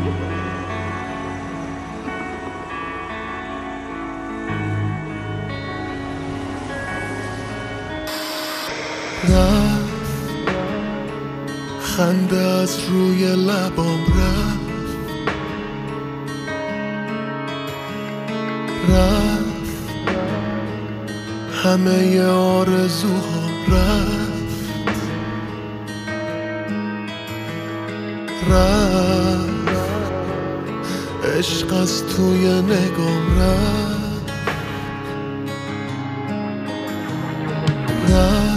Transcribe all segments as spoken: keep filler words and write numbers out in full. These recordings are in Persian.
رفت خنده از روی لبام رفت رفت همه آرزوها رفت رفت عشق از توی نگام رفت رفت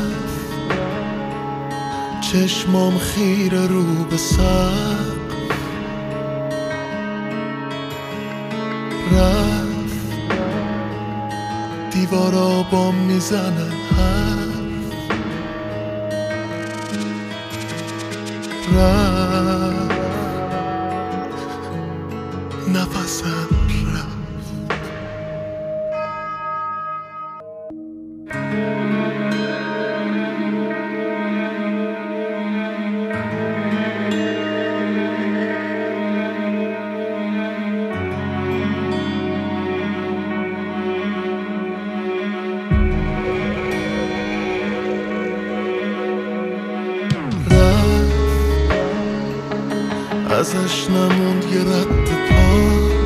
چشمام خیره رو به سقف رفت دیوارا بام میزنن حرف رفت نفسم رفت ازش نموند یه رد پا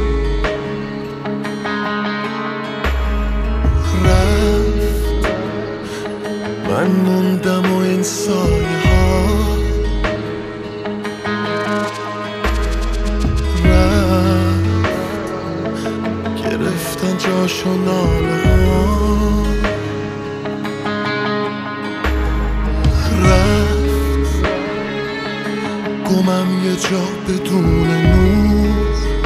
رفت من موندم و این سایه ها رفت گرفتن جاشو ناله ها رفت گمم یه جا بدون نور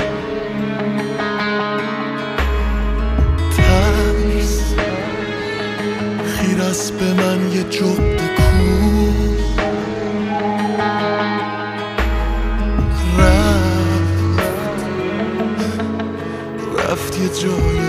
ترس خیر است به من یه جغد کور رفت رفت یه جای